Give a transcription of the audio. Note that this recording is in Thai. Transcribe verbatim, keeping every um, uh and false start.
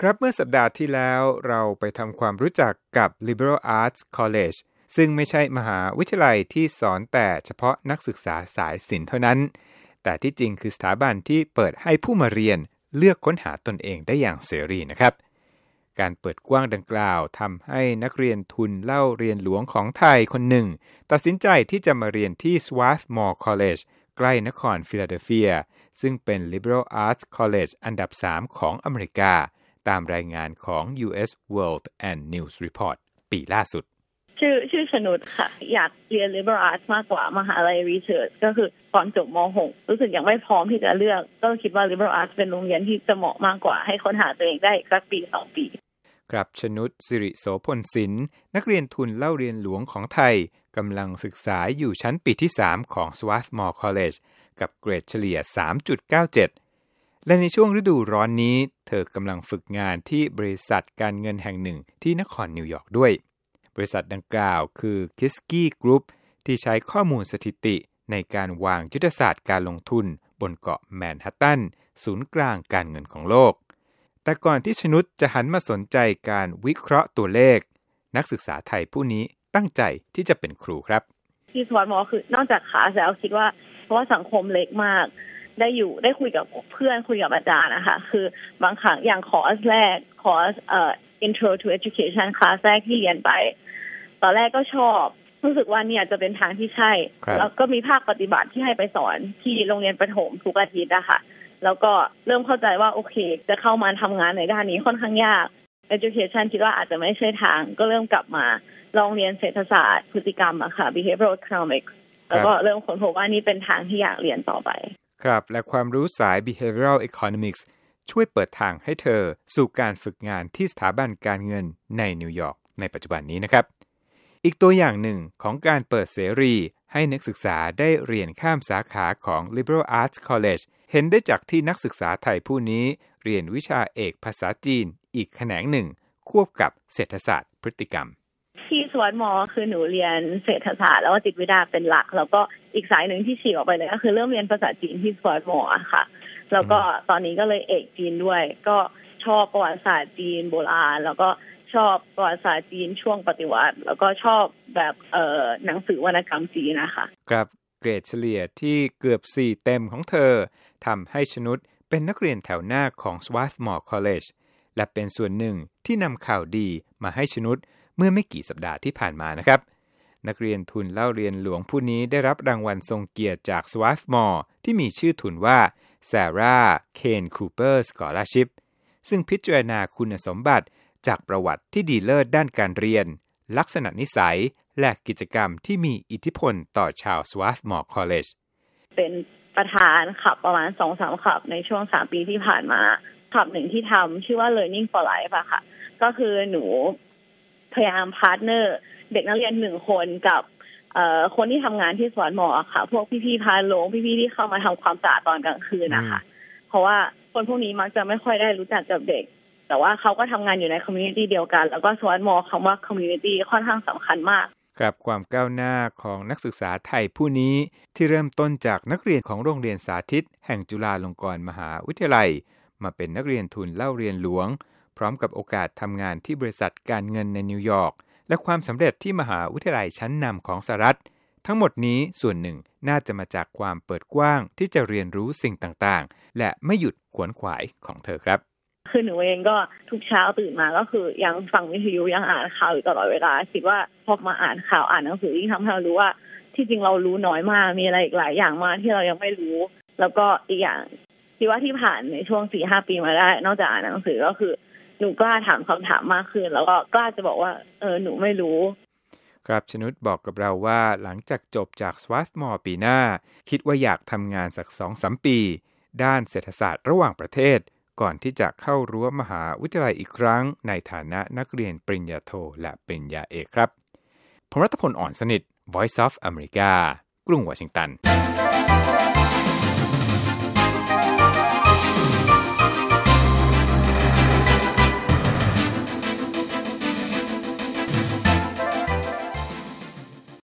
ครับเมื่อสัปดาห์ที่แล้วเราไปทำความรู้จักกับ Liberal Arts College ซึ่งไม่ใช่มหาวิทยาลัยที่สอนแต่เฉพาะนักศึกษาสายศิลป์เท่านั้นแต่ที่จริงคือสถาบันที่เปิดให้ผู้มาเรียนเลือกค้นหาตนเองได้อย่างเสรีนะครับการเปิดกว้างดังกล่าวทำให้นักเรียนทุนเล่าเรียนหลวงของไทยคนหนึ่งตัดสินใจที่จะมาเรียนที่ Swarthmore College ใกล้นครฟิลาเดลเฟียซึ่งเป็น Liberal Arts College อันดับสามของอเมริกาตามรายงานของ ยู เอส World and News Report ปีล่าสุดชื่อชื่อชนุชค่ะอยากเรียน Liberal Arts มากกว่ามหาลัย Research ก็คือตอนจบม หก รู้สึกยังไม่พร้อมที่จะเลือกก็คิดว่า Liberal Arts เป็นโรงเรียนที่จะเหมาะมากกว่าให้ค้นหาตัวเองได้สักปีสองปีครับชนุชสิริโสพลศิลป์นักเรียนทุนเล่าเรียนหลวงของไทยกำลังศึกษาอยู่ชั้นปีที่สามของ Swarthmore College กับเกรดเฉลี่ย สามจุดเก้าเจ็ด และในช่วงฤดูร้อนนี้เธอกำลังฝึกงานที่บริษัทการเงินแห่งหนึ่งที่นครนิวยอร์กด้วยบริษัทดังกล่าวคือ Kisky Group ที่ใช้ข้อมูลสถิติในการวางยุทธศาสตร์การลงทุนบนเกาะแมนฮัตตันศูนย์กลางการเงินของโลกแต่ก่อนที่ชนุชจะหันมาสนใจการวิเคราะห์ตัวเลขนักศึกษาไทยผู้นี้ตั้งใจที่จะเป็นครูครับที่สวอตมอคือนอกจากคลาสแล้วคิดว่าเพราะว่าสังคมเล็กมากได้อยู่ได้คุยกับเพื่อนคุยกับอาจารย์นะคะคือบางครั้งอย่างคอร์สแรกคอร์สเอ่อ Intro to Education คลาสแรกที่เรียนไปตอนแรกก็ชอบรู้สึกว่าเนี่ยจะเป็นทางที่ใช่แล้วก็มีภาคปฏิบัติที่ให้ไปสอนที่โรงเรียนประถมทุกอาทิตย์นะคะแล้วก็เริ่มเข้าใจว่าโอเคจะเข้ามาทำงานในด้านนี้ค่อนข้างยาก Education คิดว่าอาจจะไม่ใช่ทางก็เริ่มกลับมาลองเรียนเศรษฐศาสตร์พฤติกรรมอะค่ะ Behavioral Economics แล้วก็เริ่มค้นพบว่านี่เป็นทางที่อยากเรียนต่อไปครับและความรู้สาย Behavioral Economics ช่วยเปิดทางให้เธอสู่การฝึกงานที่สถาบันการเงินในนิวยอร์กในปัจจุบันนี้นะครับอีกตัวอย่างหนึ่งของการเปิดเสรีให้นักศึกษาได้เรียนข้ามสาขาของ Liberal Arts College เห็นได้จากที่นักศึกษาไทยผู้นี้เรียนวิชาเอกภาษาจีนอีกแขนงหนึ่งควบกับเศรษฐศาสตร์พฤติกรรมที่สวอตมอคือหนูเรียนเศรษฐศาสตร์แล้วก็จิตวิทยาเป็นหลักแล้วก็อีกสายหนึ่งที่ฉีกออกไปเลยก็คือเริ่มเรียนภาษาจีนที่สวอตมอค่ะแล้วก็ตอนนี้ก็เลยเอกจีนด้วยก็ชอบประวัติศาสตร์จีนโบราณแล้วก็ชอบประวัติศาสตร์จีนช่วงปฏิวัติแล้วก็ชอบแบบเอ่อหนังสือวรรณกรรมจีนนะคะครับเกรดเฉลี่ยที่เกือบสี่เต็มของเธอทำให้ชนุชเป็นนักเรียนแถวหน้าของ Swarthmore College และเป็นส่วนหนึ่งที่นำข่าวดีมาให้ชนุชเมื่อไม่กี่สัปดาห์ที่ผ่านมานะครับนักเรียนทุนเล่าเรียนหลวงผู้นี้ได้รับรางวัลทรงเกียรติจาก Swarthmore ที่มีชื่อทุนว่า Sarah Kane Cooper Scholarship ซึ่งพิจารณาคุณสมบัติจากประวัติที่ดีเลิศด้านการเรียนลักษณะนิสัยและกิจกรรมที่มีอิทธิพลต่อชาว Swarthmore College เป็นประธานขับประมาณ สองถึงสาม ขับในช่วงสามปีที่ผ่านมาขับหนึ่งที่ทำชื่อว่า Learning for Life อะค่ะก็คือหนูพยายามพาร์ทเนอร์เด็กนักเรียนหนึ่งคนกับเอ่อคนที่ทำงานที่สวนหมอค่ะพวกพี่ๆพาโรงพี่ๆที่เข้ามาทำความสะอาดตอนกลางคืนนะคะเพราะว่าคนพวกนี้มักจะไม่ค่อยได้รู้จักกับเด็กแต่ว่าเขาก็ทำงานอยู่ในคอมมูนิตี้เดียวกันแล้วก็สวนหมอคำว่าคอมมูนิตี้ค่อนข้างสำคัญมากครับความก้าวหน้าของนักศึกษาไทยผู้นี้ที่เริ่มต้นจากนักเรียนของโรงเรียนสาธิตแห่งจุฬาลงกรณ์มหาวิทยาลัยมาเป็นนักเรียนทุนเล่าเรียนหลวงพร้อมกับโอกาสทำงานที่บริษัทการเงินในนิวยอร์กและความสำเร็จที่มหาวิทยาลัยชั้นนำของสหรัฐทั้งหมดนี้ส่วนหนึ่งน่าจะมาจากความเปิดกว้างที่จะเรียนรู้สิ่งต่างๆและไม่หยุดขวนขวายของเธอครับคือหนูเองก็ทุกเช้าตื่นมาก็คือยังฟังวิทยุยังอ่านข่าวอยู่ตลอดเวลาคิดว่าพอมาอ่านข่าวอ่านหนังสือยิ่งทำให้เรารู้ว่าที่จริงเรารู้น้อยมากมีอะไรอีกหลายอย่างมากที่เรายังไม่รู้แล้วก็อีกอย่างที่ว่าที่ผ่านในช่วง สี่ห้า ปีมาได้นอกจากอ่านหนังสือก็คือหนูกล้าถามคำถามมากขึ้นแล้วก็กล้าจะบอกว่าเออหนูไม่รู้ครับชนุชบอกกับเราว่าหลังจากจบจาก Swarthmore ปีหน้าคิดว่าอยากทำงานสัก สองถึงสาม ปีด้านเศรษฐศาสตร์ระหว่างประเทศก่อนที่จะเข้ารั้วมหาวิทยาลัยอีกครั้งในฐานะนักเรียนปริญญาโทและปริญญาเอกครับผมรัตพล อ่อนสนิท Voice of America กรุงวอชิงตัน